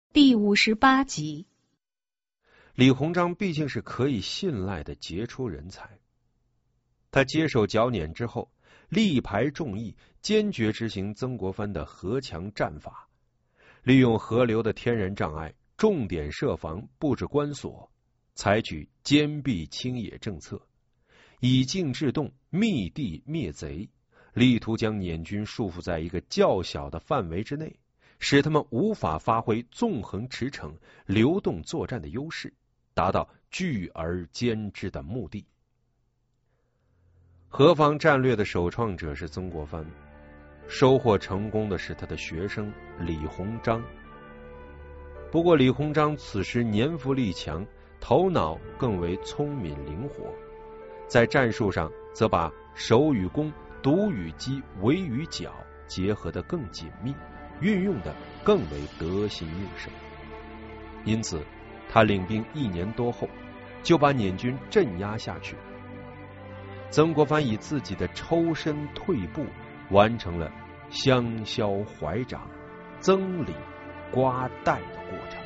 第58集。 李鸿章毕竟是可以信赖的杰出人才，他接手剿捻之后，力排众议，坚决执行曾国藩的河墙战法，利用河流的天然障碍，重点设防，布置关锁，采取坚壁清野政策，以静制动，密地灭贼，力图将捻军束缚在一个较小的范围之内，使他们无法发挥纵横驰骋、流动作战的优势，达到聚而歼之的目的。河防战略的首创者是曾国藩，收获成功的是他的学生李鸿章。不过李鸿章此时年富力强，头脑更为聪敏灵活，在战术上则把守与攻、堵与击、围与剿结合得更紧密，运用的更为得心应手。因此他领兵1年多后，就把捻军镇压下去。曾国藩以自己的抽身退步，完成了香消怀长、曾李瓜代的过程。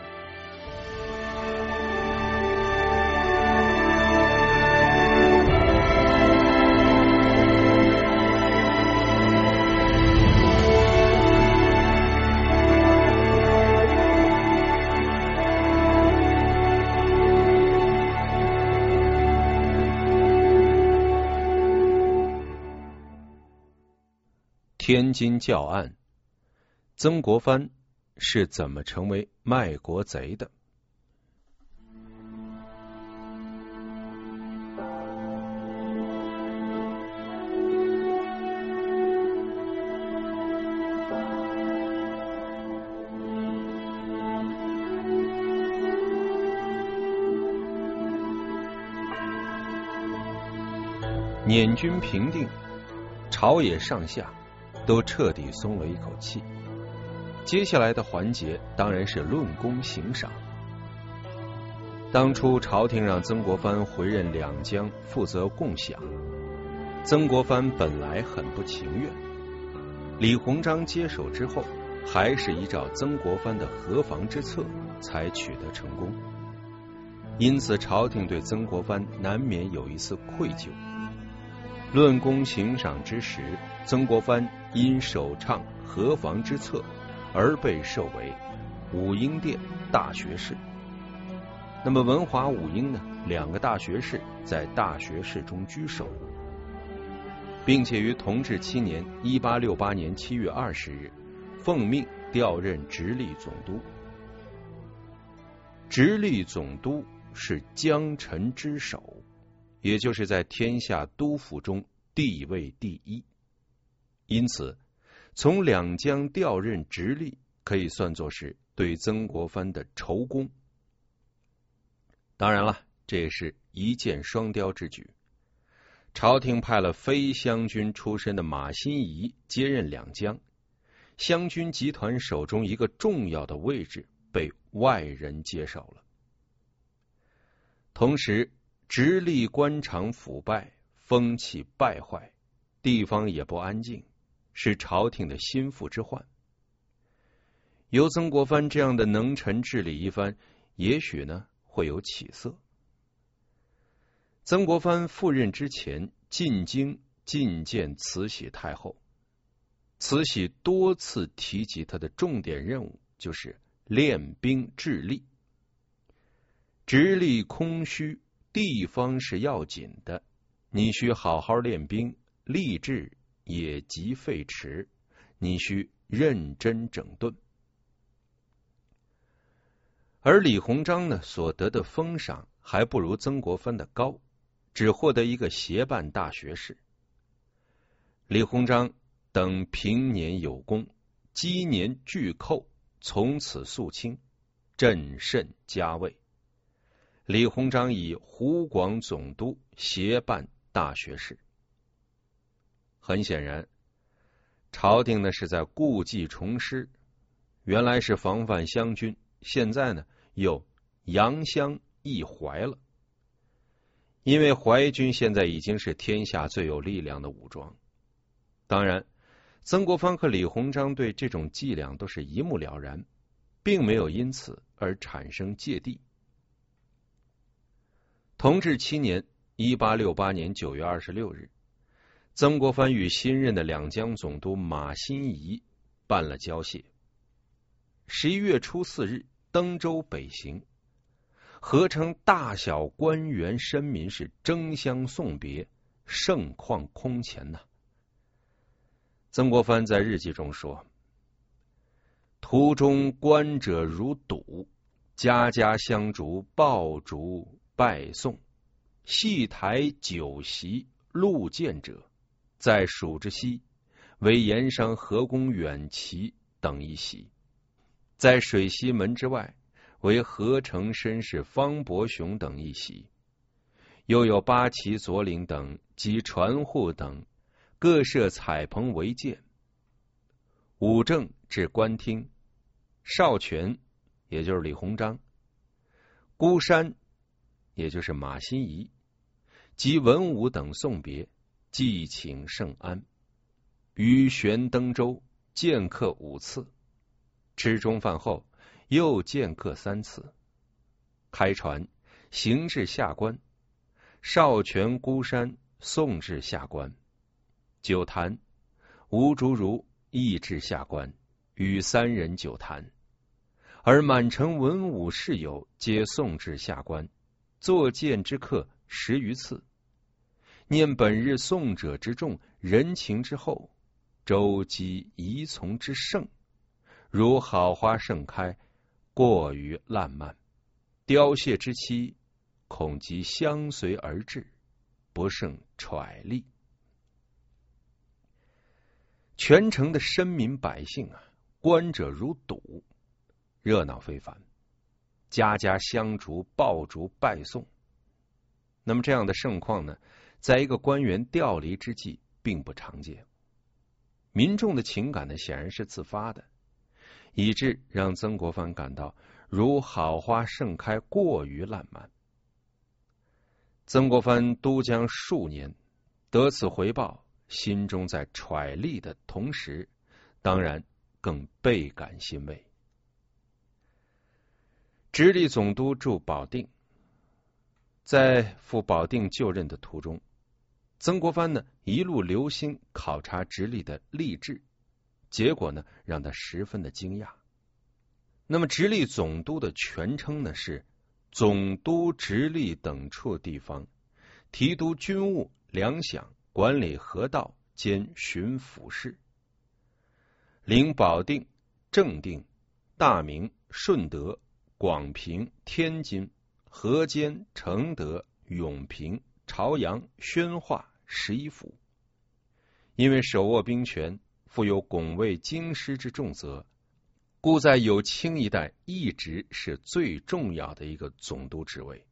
天津教案，曾国藩是怎么成为卖国贼的？捻军平定，朝野上下都彻底松了一口气。接下来的环节当然是论功行赏。当初朝廷让曾国藩回任两江，负责共饷，曾国藩本来很不情愿。李鸿章接手之后，还是依照曾国藩的河防之策才取得成功，因此朝廷对曾国藩难免有一丝愧疚。论功行赏之时，曾国藩因首倡河防之策而被授为武英殿大学士。那么文华武英呢，2个大学士在大学士中居首，并且于同治7年1868年7月20日奉命调任直隶总督。直隶总督是江臣之首，也就是在天下督府中地位第一，因此从两江调任直隶可以算作是对曾国藩的酬功。当然了，这也是一箭双雕之举。朝廷派了非湘军出身的马新贻接任两江，湘军集团手中一个重要的位置被外人接手了。同时直隶官场腐败，风气败坏，地方也不安静，是朝廷的心腹之患。由曾国藩这样的能臣治理一番，也许呢会有起色。曾国藩赴任之前，进京觐见慈禧太后，慈禧多次提及他的重点任务就是练兵治吏。直隶空虚，地方是要紧的，你需好好练兵，吏治也极废弛，你需认真整顿。而李鸿章呢，所得的封赏还不如曾国藩的高，只获得一个协办大学士。李鸿章等平年有功，积年巨寇，从此肃清，朕甚加位。李鸿章以湖广总督协办大学士。很显然，朝廷呢是在故技重施，原来是防范湘军，现在呢又扬湘抑淮了。因为淮军现在已经是天下最有力量的武装。当然，曾国藩和李鸿章对这种伎俩都是一目了然， 并没有因此而产生芥蒂。同治7年1868年9月26日，曾国藩与新任的两江总督马新贻办了交谢。11月初4日，登州北行，合称大小官员绅民是争相送别，盛况空前呐。曾国藩在日记中说：途中观者如堵，家家香烛爆竹拜送，戏台酒席路见者，在蜀之西为盐商河公远旗等一席，在水西门之外为河城绅士方伯雄等一席，又有八旗左领等及船户等各设彩棚为鉴。武正至官厅，少荃也就是李鸿章，孤山也就是马新贻及文武等送别，祭请圣安。于旋登州见客5次，吃中饭后又见客3次。开船行至下关，少荃、孤山送至下关。酒坛，吴竹如亦至下关，与3人酒坛。而满城文武士友皆送至下关，作见之客10余次。念本日送者之众，人情之厚，周姬仪从之盛，如好花盛开，过于烂漫，凋谢之期，恐即相随而至，不胜揣力。全城的绅民百姓啊，观者如堵，热闹非凡，家家香烛爆竹拜送。那么这样的盛况呢，在一个官员调离之际并不常见。民众的情感呢，显然是自发的，以致让曾国藩感到如好花盛开，过于烂漫。曾国藩都江数年，得此回报，心中在揣力的同时，当然更倍感欣慰。直隶总督驻保定，在赴保定就任的途中，曾国藩呢一路留心考察直隶的吏治，结果呢让他十分的惊讶。那么直隶总督的全称呢是总督直隶等处地方，提督军务粮饷，管理河道兼巡抚事。领保定、正定、大名、顺德、广平、天津、河间、承德、永平、朝阳、宣化11府。因为手握兵权，负有拱卫京师之重责，故在有清一代一直是最重要的一个总督职位。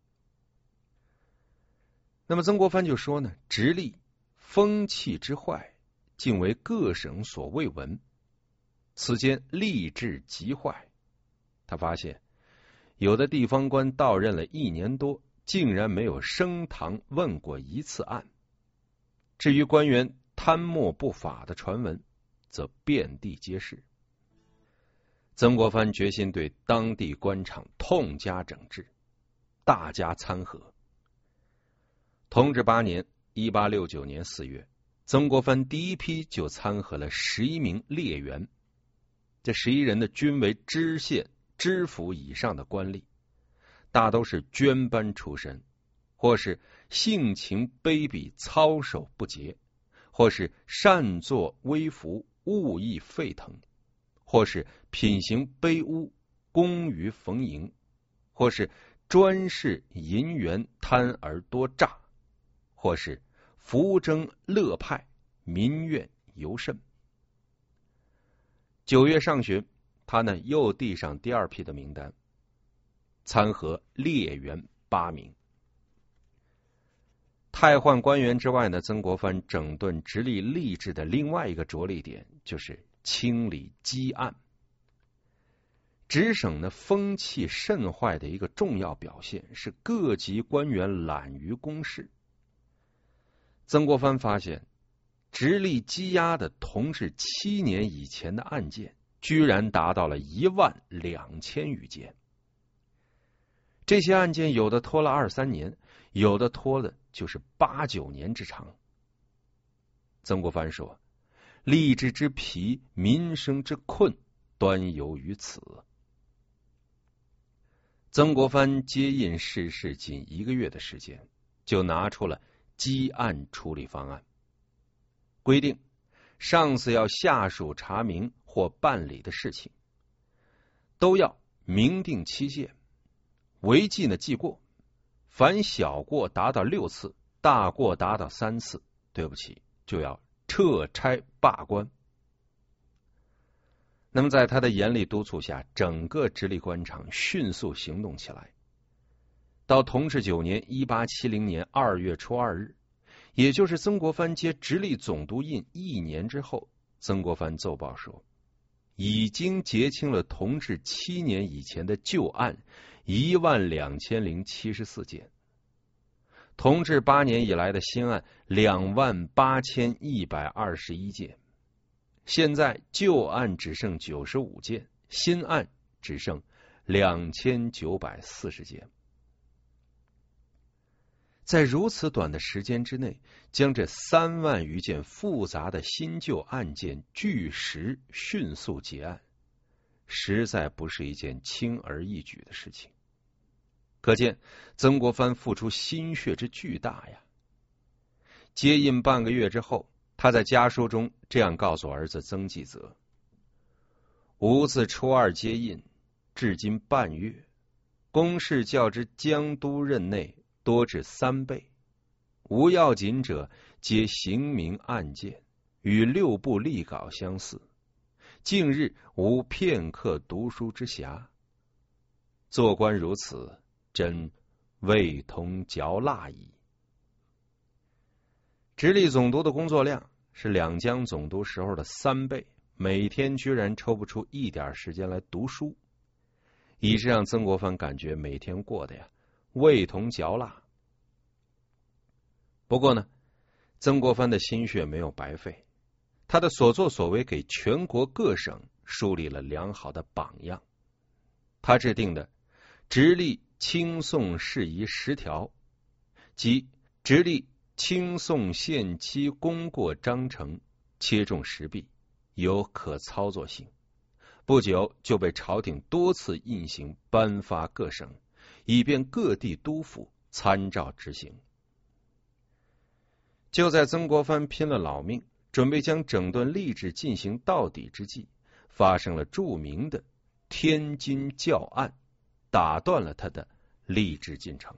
那么曾国藩就说呢，直隶风气之坏，竟为各省所未闻，此间吏治极坏。他发现有的地方官到任了1年多，竟然没有升堂问过1次案。至于官员贪墨不法的传闻，则遍地皆是。曾国藩决心对当地官场痛加整治，大加参合。同治8年1869年4月，曾国藩第一批就参合了11名列员，这11人呢，均为知县、知府以上的官吏，大都是捐班出身，或是性情卑鄙、操守不洁，或是擅作威服、误意沸腾，或是品行卑污、工于逢迎，或是专事银元、贪而多诈，或是扶征乐派，民怨尤甚。9月上旬，他呢又递上第2批的名单，参合列员8名。汰换官员之外呢，曾国藩整顿直隶吏治的另外一个着力点就是清理积案。直省呢风气甚坏的一个重要表现是各级官员懒于公事。曾国藩发现直隶积压的同治7年以前的案件居然达到了12000余件。这些案件有的拖了2-3年，有的拖了就是8-9年之长。曾国藩说：“吏治之疲，民生之困，端由于此。”曾国藩接印逝世仅1个月的时间，就拿出了积案处理方案，规定上司要下属查明或办理的事情，都要明定期限，违纪呢记过，凡小过达到6次，大过达到3次，对不起，就要撤差罢官。那么在他的严厉督促下，整个直隶官场迅速行动起来。到同治9年1870年2月初2日，也就是曾国藩接直隶总督印1年之后，曾国藩奏报说，已经结清了同治7年以前的旧案12074件，同治8年以来的新案28121件。现在旧案只剩95件，新案只剩2940件。在如此短的时间之内，将这3万余件复杂的新旧案件据实迅速结案，实在不是一件轻而易举的事情。可见曾国藩付出心血之巨大呀！接印半个月之后，他在家书中这样告诉儿子曾纪泽：“吾自初2接印，至今半月，公事较之江都任内多至3倍，无要紧者，皆刑名案件，与6部例稿相似。近日无片刻读书之暇，做官如此，真味同嚼蜡矣。”直隶总督的工作量是两江总督时候的3倍，每天居然抽不出一点时间来读书，以致让曾国藩感觉每天过得呀味同嚼蜡。不过呢，曾国藩的心血没有白费，他的所作所为给全国各省树立了良好的榜样。他制定的直隶清讼事宜10条，即直隶清讼限期功过章程，切中时弊，有可操作性，不久就被朝廷多次印行颁发各省，以便各地督府参照执行。就在曾国藩拼了老命，准备将整顿吏治进行到底之际，发生了著名的天津教案，打断了他的吏治进程。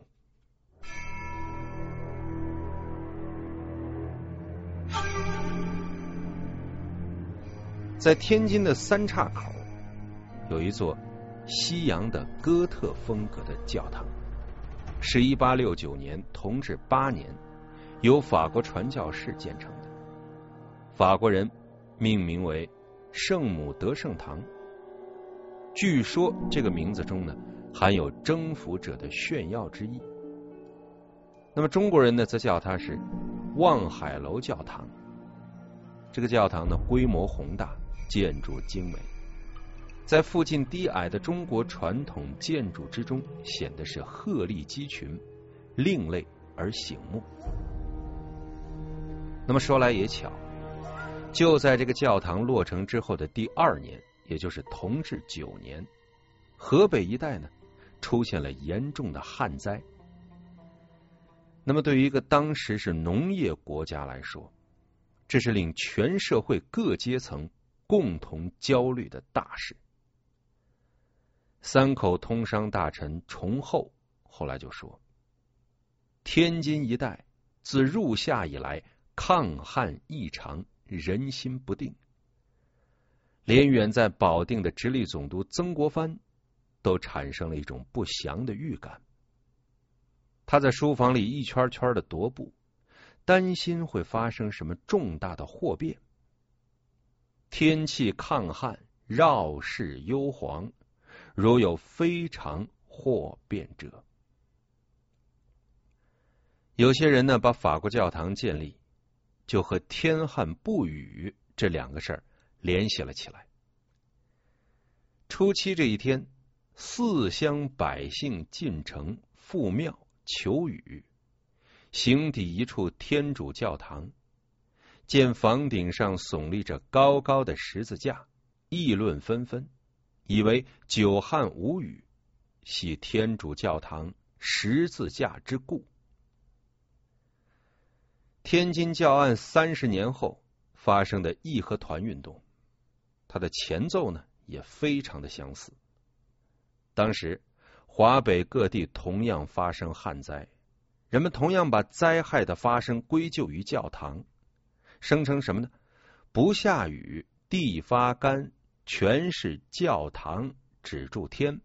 在天津的三岔口有一座西洋的哥特风格的教堂，是1869年同治8年由法国传教士建成的，法国人命名为圣母德圣堂。据说这个名字中呢含有征服者的炫耀之意。那么中国人呢则叫它是望海楼教堂。这个教堂呢规模宏大，建筑精美，在附近低矮的中国传统建筑之中显得是鹤立鸡群，另类而醒目。那么说来也巧，就在这个教堂落成之后的第2年，也就是同治9年，河北一带呢出现了严重的旱灾。那么对于一个当时是农业国家来说，这是令全社会各阶层共同焦虑的大事。3口通商大臣崇厚后来就说，天津一带自入夏以来抗旱异常，人心不定，连远在保定的直隶总督曾国藩都产生了一种不祥的预感。他在书房里一圈圈的踱步，担心会发生什么重大的祸变。天气抗旱，绕世忧惶，如有非常祸变者。有些人呢把法国教堂建立就和天旱不雨这2个事儿联系了起来。 初七这一天，四乡百姓进城赴庙求雨，行抵一处天主教堂，见房顶上耸立着高高的十字架，议论纷纷，以为久旱无雨，系天主教堂十字架之故。天津教案30年后发生的义和团运动，它的前奏呢也非常的相似。当时华北各地同样发生旱灾，人们同样把灾害的发生归咎于教堂，声称什么呢？不下雨，地发干，全是教堂止住天。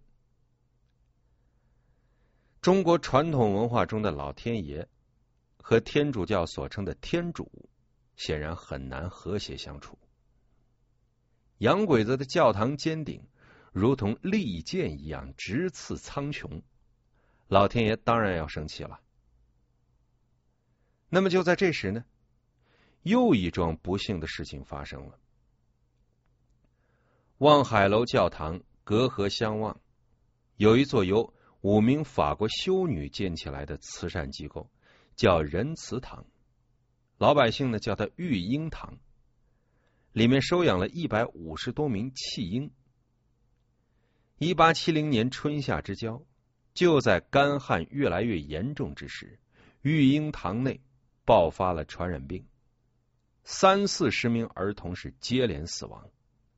中国传统文化中的老天爷和天主教所称的天主显然很难和谐相处。洋鬼子的教堂尖顶如同利剑一样直刺苍穹，老天爷当然要生气了。那么就在这时呢，又一桩不幸的事情发生了。望海楼教堂隔河相望，有一座由5名法国修女建起来的慈善机构，叫仁慈堂，老百姓呢叫它育婴堂，里面收养了150多名弃婴。1870年春夏之交，就在干旱越来越严重之时，育婴堂内爆发了传染病，30-40名儿童是接连死亡。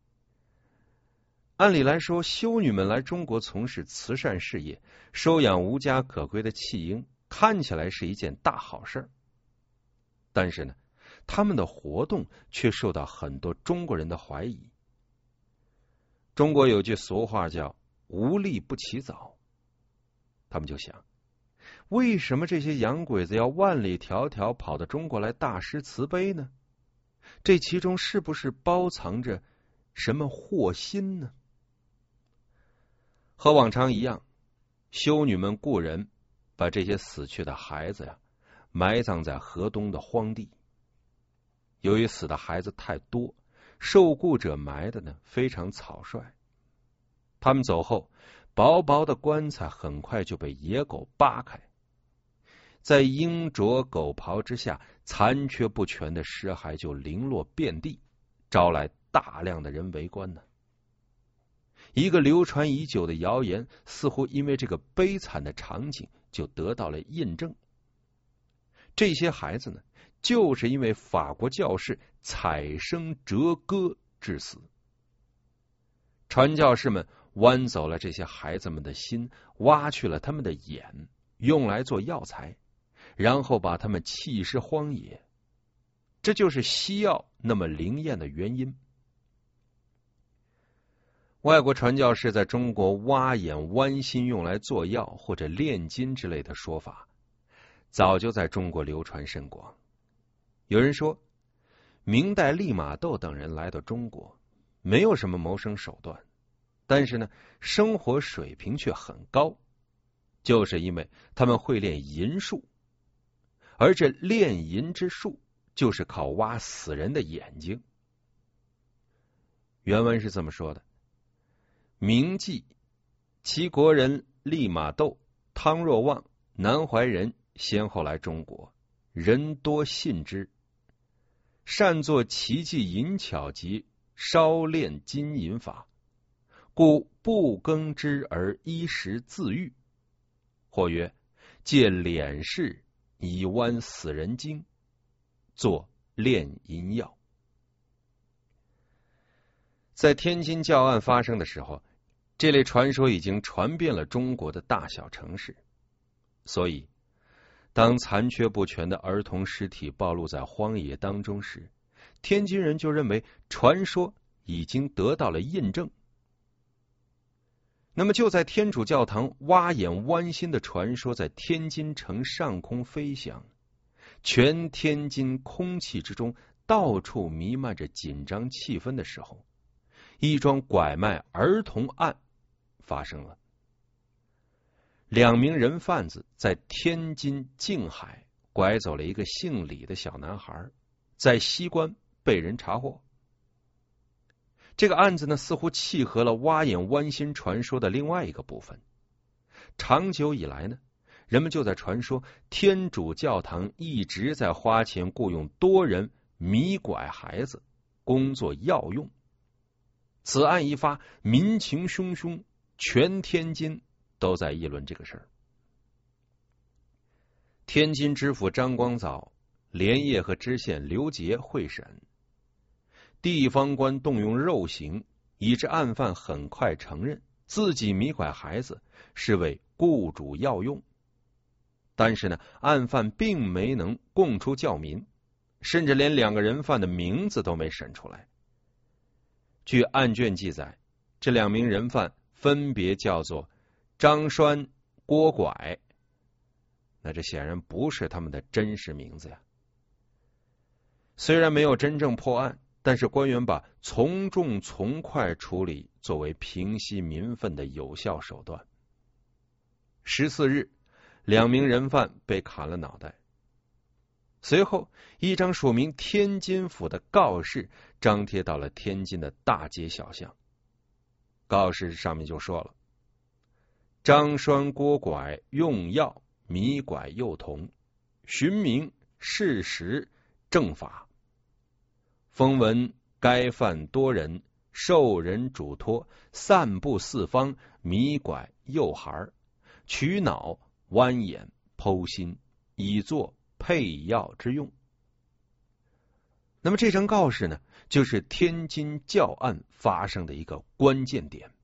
按理来说，修女们来中国从事慈善事业，收养无家可归的弃婴，看起来是一件大好事。但是呢，他们的活动却受到很多中国人的怀疑。中国有句俗话叫无利不起早，他们就想，为什么这些洋鬼子要万里迢迢跑到中国来大施慈悲呢？这其中是不是包藏着什么祸心呢？和往常一样，修女们雇人把这些死去的孩子埋葬在河东的荒地。由于死的孩子太多，受雇者埋的呢非常草率，他们走后，薄薄的棺材很快就被野狗扒开，在鹰啄狗刨之下，残缺不全的尸骸就零落遍地，招来大量的人围观呢。一个流传已久的谣言似乎因为这个悲惨的场景就得到了印证。这些孩子呢，就是因为法国教士采生折割致死。传教士们剜走了这些孩子们的心，挖去了他们的眼，用来做药材，然后把他们弃尸荒野。这就是西药那么灵验的原因。外国传教士在中国挖眼剜心用来做药或者炼金之类的说法，早就在中国流传甚广。有人说，明代利玛窦等人来到中国，没有什么谋生手段，但是呢，生活水平却很高，就是因为他们会练银术，而这炼银之术就是靠挖死人的眼睛。原文是这么说的：明记齐国人利玛窦、汤若望、南怀仁先后来中国，人多信之，善作奇技淫巧及烧炼金银法，故不耕之而衣食自愈。或曰，借敛士以剜死人精，作炼银药。在天津教案发生的时候，这类传说已经传遍了中国的大小城市，所以当残缺不全的儿童尸体暴露在荒野当中时，天津人就认为传说已经得到了印证。那么就在天主教堂挖眼剜心的传说在天津城上空飞翔，全天津空气之中到处弥漫着紧张气氛的时候，一桩拐卖儿童案发生了。2名人贩子在天津静海拐走了一个姓李的小男孩，在西关被人查获。 这个案子呢，似乎契合了挖眼剜心传说的另外一个部分。长久以来呢，人们就在传说天主教堂一直在花钱雇佣多人迷拐孩子，工作药用。此案一发，民情汹汹，全天津都在议论这个事儿。天津知府张光藻连夜和知县刘杰会审，地方官动用肉刑，以致案犯很快承认自己迷拐孩子是为雇主药用。但是呢，案犯并没能供出教民，甚至连两个人犯的名字都没审出来。据案卷记载，这两名人犯分别叫做张栓、郭拐，那这显然不是他们的真实名字呀。虽然没有真正破案，但是官员把从重从快处理作为平息民愤的有效手段。14日，两名人犯被砍了脑袋。随后，一张署名天津府的告示张贴到了天津的大街小巷。告示上面就说了：张栓、郭拐用药迷拐幼童，寻明事实正法。风闻该犯多人受人嘱托，散布四方，迷拐幼孩，取脑剜眼剖心，以作配药之用。那么这张告示呢，就是天津教案发生的一个关键点。